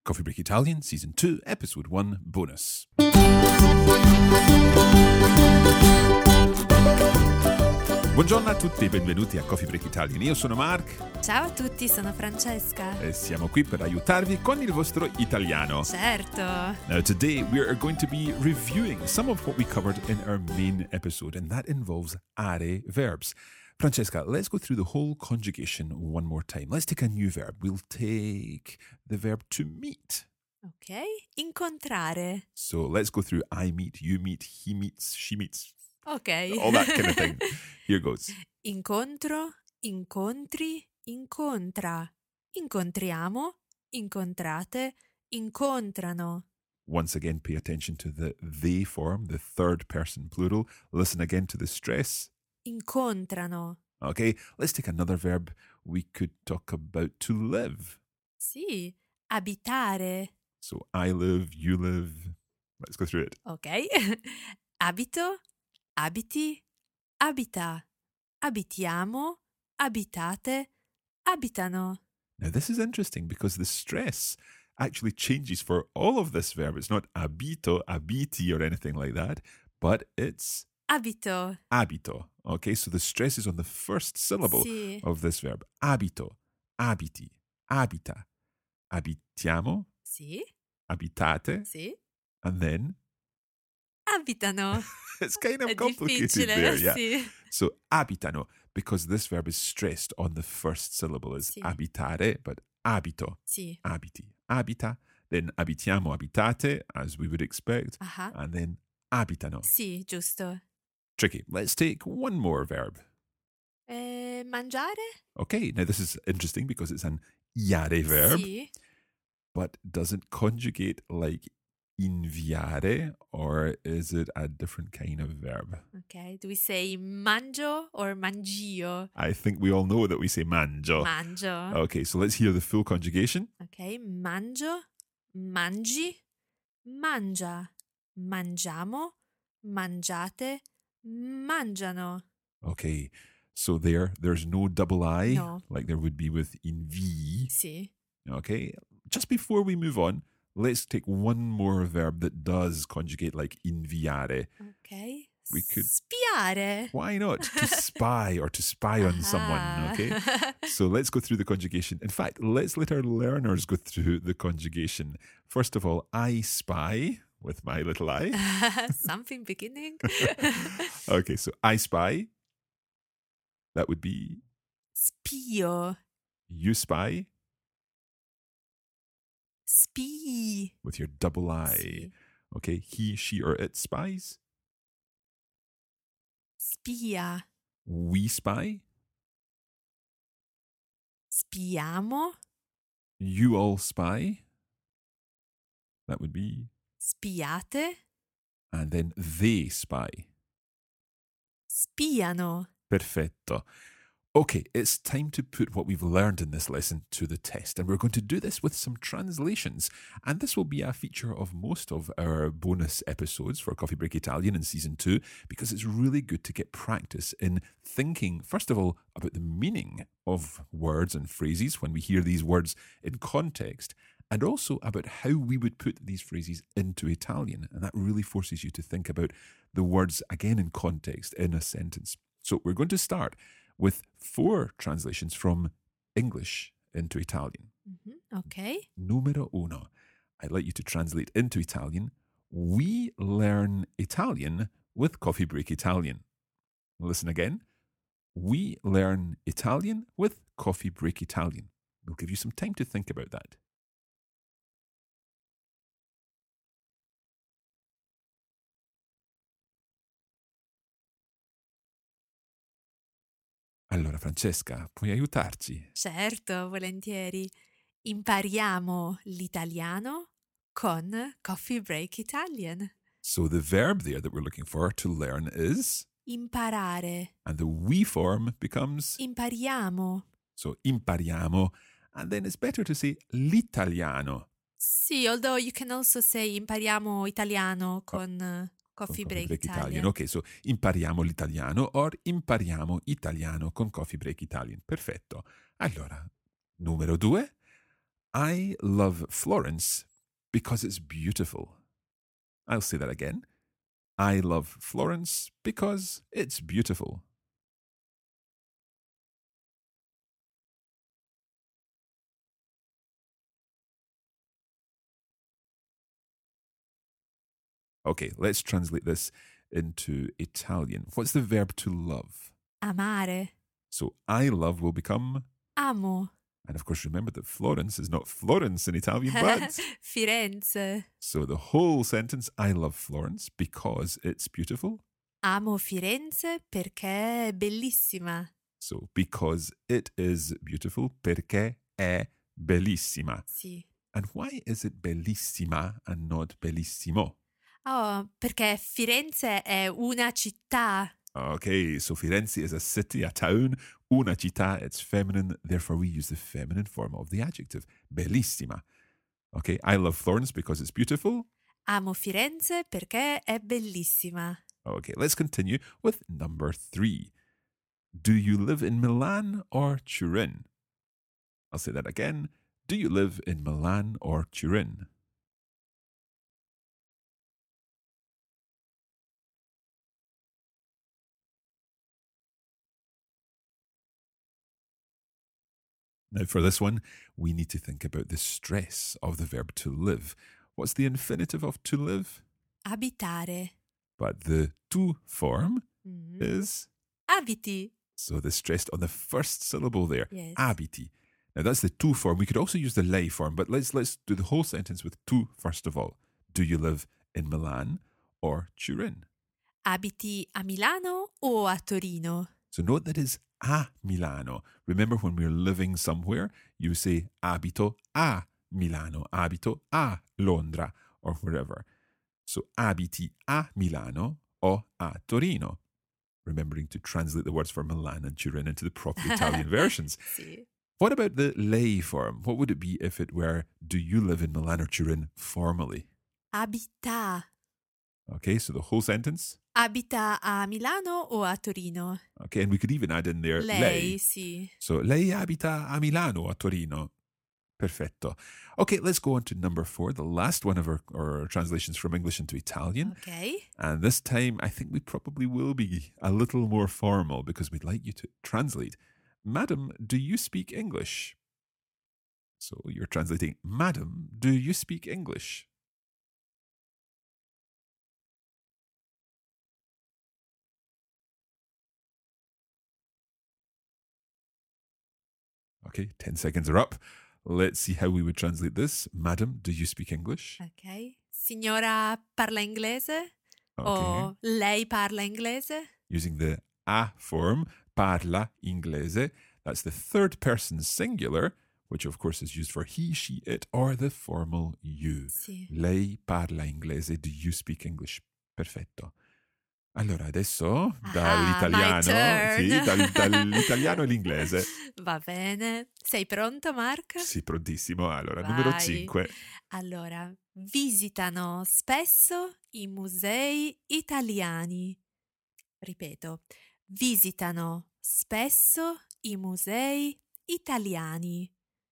Coffee Break Italian, Season 2, Episode 1, Bonus. Buongiorno a tutti e benvenuti a Coffee Break Italian. Io sono Mark. Ciao a tutti, sono Francesca. E siamo qui per aiutarvi con il vostro italiano. Certo. Now today we are going to be reviewing some of what we covered in our main episode, and that involves are verbs. Francesca, let's go through the whole conjugation one more time. Let's take a new verb. We'll take the verb to meet. Ok, incontrare. So let's go through I meet, you meet, he meets, she meets. Ok. All that kind of thing. Here goes. Incontro, incontri, incontra. Incontriamo, incontrate, incontrano. Once again, pay attention to the they form, the third person plural. Listen again to the stress. Incontrano. Okay, let's take another verb. We could talk about to live. Sì, abitare. So I live, you live. Let's go through it. Ok. Abito, abiti, abita. Abitiamo, abitate, abitano. Now this is interesting because the stress actually changes for all of this verb. It's not abito, abiti or anything like that, but it's Abito. abito. Okay, so the stress is on the first syllable Sì. of this verb. Abito, abiti, abita, abitiamo, Sì, abitate, sì. and then Abitano. it's kind of È complicated difficile, there. Yeah. sì. So abitano, because this verb is stressed on the first syllable, is Sì. abitare, but abito, Sì. abiti, abita, then abitiamo, abitate, as we would expect, Ah, and then abitano. sì, giusto. Tricky. Let's take one more verb. Mangiare? Okay, now this is interesting because it's an iare verb, Sì. but does it conjugate like inviare, or is it a different kind of verb? Ok, do we say mangio or mangio? I think we all know that we say mangio. Mangio. Okay, so let's hear the full conjugation. Ok, mangio, mangi, mangia, mangiamo, mangiate, mangiano. Okay, so there's no double I No. like there would be with invi. Sì. Okay, just before we move on, let's take one more verb that does conjugate like inviare. Ok. We could- Spiare. Why not? To spy or to spy on someone, okay? So let's go through the conjugation. In fact, let's let our learners go through the conjugation. First of all, I spy with my little I. Something beginning. Okay, so I spy. That would be Spio. you spy Spii. with your double I. Sì. Okay, he, she, or it spies. Spia. We spy. Spiamo. You all spy. That would be. Spiate. And then they spy. Spiano. Perfetto. Okay, it's time to put what we've learned in this lesson to the test, and we're going to do this with some translations. And this will be a feature of most of our bonus episodes for Coffee Break Italian in Season 2, because it's really good to get practice in thinking, first of all, about the meaning of words and phrases when we hear these words in context, and also about how we would put these phrases into Italian. And that really forces you to think about the words again in context in a sentence. So we're going to start with 4 translations from English into Italian. Ok. Numero 1. I'd like you to translate into Italian. We learn Italian with Coffee Break Italian. Listen again. We learn Italian with Coffee Break Italian. We'll give you some time to think about that. Allora, Francesca, puoi aiutarci? Certo, volentieri. Impariamo l'italiano con Coffee Break Italian. So the verb there that we're looking for to learn is, Imparare. and the we form becomes, Impariamo. so impariamo, and then it's better to say l'italiano. Sì, although you can also say impariamo italiano con Coffee Break Italian. Ok, so impariamo l'italiano or impariamo italiano con Coffee Break Italian. Perfetto. Allora, numero 2. I love Florence because it's beautiful. I'll say that again. I love Florence because it's beautiful. Okay, let's translate this into Italian. What's the verb to love? Amare. So I love will become, Amo. and of course remember that Florence is not Florence in Italian, but Firenze. so the whole sentence, I love Florence because it's beautiful. Amo Firenze perché è bellissima. So because it is beautiful, perché è bellissima. Sì. And why is it bellissima and not bellissimo? Oh, perché Firenze è una città. Okay, so Firenze is a city, a town. Una città, it's feminine. Therefore, we use the feminine form of the adjective, bellissima. Okay, I love Florence because it's beautiful. Amo Firenze perché è bellissima. Okay, let's continue with number 3. Do you live in Milan or Turin? I'll say that again. Do you live in Milan or Turin? Now, for this one, we need to think about the stress of the verb to live. What's the infinitive of to live? Abitare. But the tu form Mhm. is, Abiti. so the stressed on the first syllable there, Yes. abiti. Now, that's the tu form. We could also use the lei form, but let's do the whole sentence with tu first of all. Do you live in Milan or Turin? Abiti a Milano o a Torino? So note that is a Milano. Remember when we're living somewhere, you say abito a Milano, abito a Londra, or wherever. So abiti a Milano o a Torino. Remembering to translate the words for Milan and Turin into the proper Italian versions. Sì. What about the lei form? What would it be if it were, do you live in Milan or Turin formally? Abita. Okay, so the whole sentence. Abita a Milano o a Torino? Okay, and we could even add in there Lei, sì. So, lei abita a Milano o a Torino? Perfetto. Okay, let's go on to number 4, the last one of our translations from English into Italian. Ok. And this time, I think we probably will be a little more formal because we'd like you to translate. Madam, do you speak English? So you're translating, Madam, do you speak English? Okay, 10 seconds are up. Let's see how we would translate this. Madam, do you speak English? Ok. Signora parla inglese? Okay. O lei parla inglese? Using the a form, parla inglese. That's the third person singular, which of course is used for he, she, it, or the formal you. Sì. Lei parla inglese. Do you speak English? Perfetto. Allora, adesso dall'italiano, my turn. sì, dall'italiano all'inglese. Va bene. Sei pronto, Mark? Sì, prontissimo. Allora, numero Vai. 5. Allora, visitano spesso i musei italiani. Ripeto, visitano spesso i musei italiani.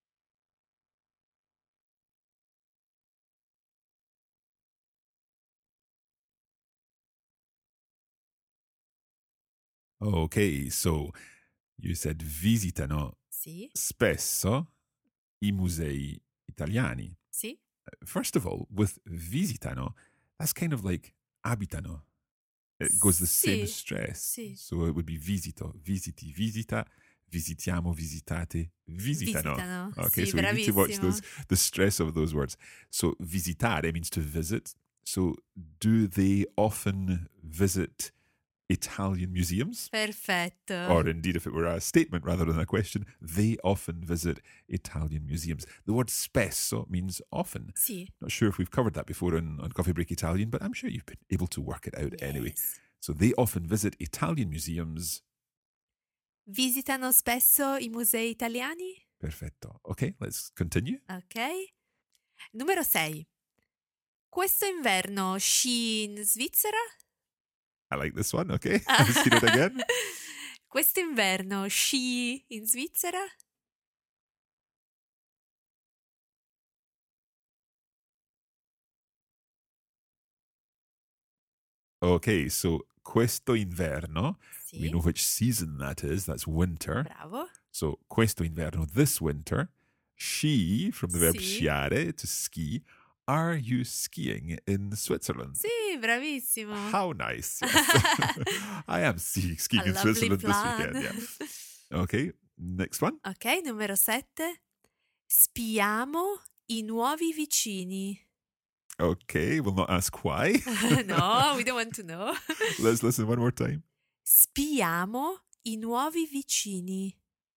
Okay, so you said visitano Sì, spesso i musei italiani. sì, First of all, with visitano, that's kind of like abitano. It goes the same Sì, stress. sì. So it would be visito, visiti, visita, visitiamo, visitate, visitano. Visitano. Okay, Sì, so we need to watch bravissimo. the stress of those words. So visitare means to visit. So do they often visit Italian museums? Perfetto. Or indeed, if it were a statement rather than a question, they often visit Italian museums. The word spesso means often. Sì. Not sure if we've covered that before on Coffee Break Italian, but I'm sure you've been able to work it out anyway. Yes. So they often visit Italian museums. Visitano spesso i musei italiani? Perfetto. Okay, let's continue. Ok. Numero 6. Questo inverno sci in Svizzera? I like this one. Okay, let's hear it again. Quest'inverno sci in Svizzera? Okay, so questo inverno, Sì. we know which season that is. That's winter. Bravo. So questo inverno, this winter. Ski, from the verb Sì. sciare, to ski. Are you skiing in Switzerland? Sì, bravissimo. How nice. Yes. I am skiing A in lovely Switzerland plan. this weekend. Yeah. Okay, next one. Ok, numero 7. Spiamo I nuovi vicini. Okay, we'll not ask why. No, we don't want to know. Let's listen one more time. Spiamo I nuovi vicini.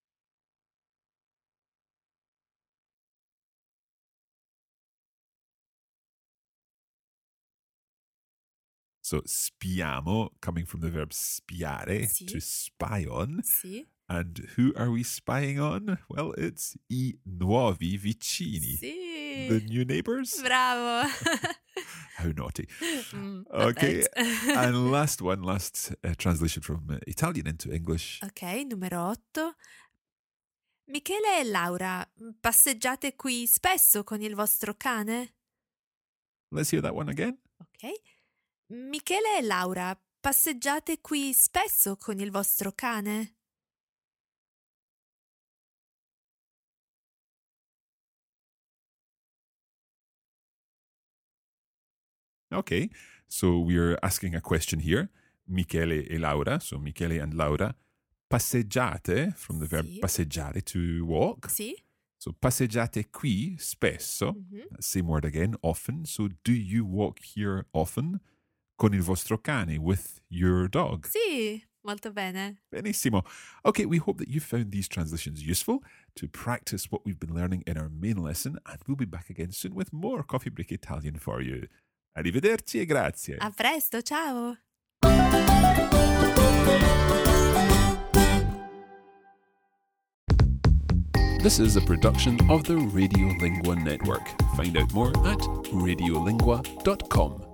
So spiamo, coming from the verb spiare, Sì. to spy on. Sì. And who are we spying on? Well, it's I nuovi vicini. Sì. The new neighbors? Bravo. How naughty. Not Okay. bad. And last translation from Italian into English. Ok, numero 8. Michele e Laura, passeggiate qui spesso con il vostro cane? Let's hear that one again. Ok. Michele e Laura, passeggiate qui spesso con il vostro cane? Okay, so we're asking a question here. Michele e Laura, so Michele and Laura. Passeggiate, from the verb Sì. passeggiare, to walk. Sì. So passeggiate qui spesso. Mhm. Same word again, often. So do you walk here often? Con il vostro cane, with your dog. Sì, molto bene. Benissimo. Okay, we hope that you found these translations useful to practice what we've been learning in our main lesson, and we'll be back again soon with more Coffee Break Italian for you. Arrivederci e grazie. A presto, ciao! This is a production of the Radiolingua Network. Find out more at radiolingua.com.